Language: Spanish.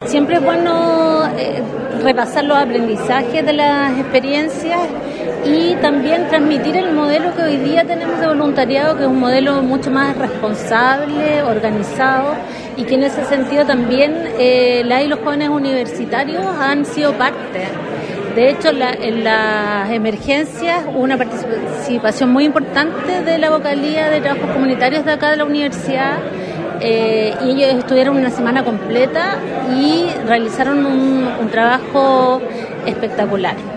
Siempre es bueno repasar los aprendizajes de las experiencias y también transmitir el modelo que hoy día tenemos de voluntariado, que es un modelo mucho más responsable, organizado, y que en ese sentido también las y los jóvenes universitarios han sido parte. De hecho, en las emergencias hubo una participación muy importante de la vocalía de trabajos comunitarios de acá de la universidad, y ellos estuvieron una semana completa y realizaron un trabajo espectacular.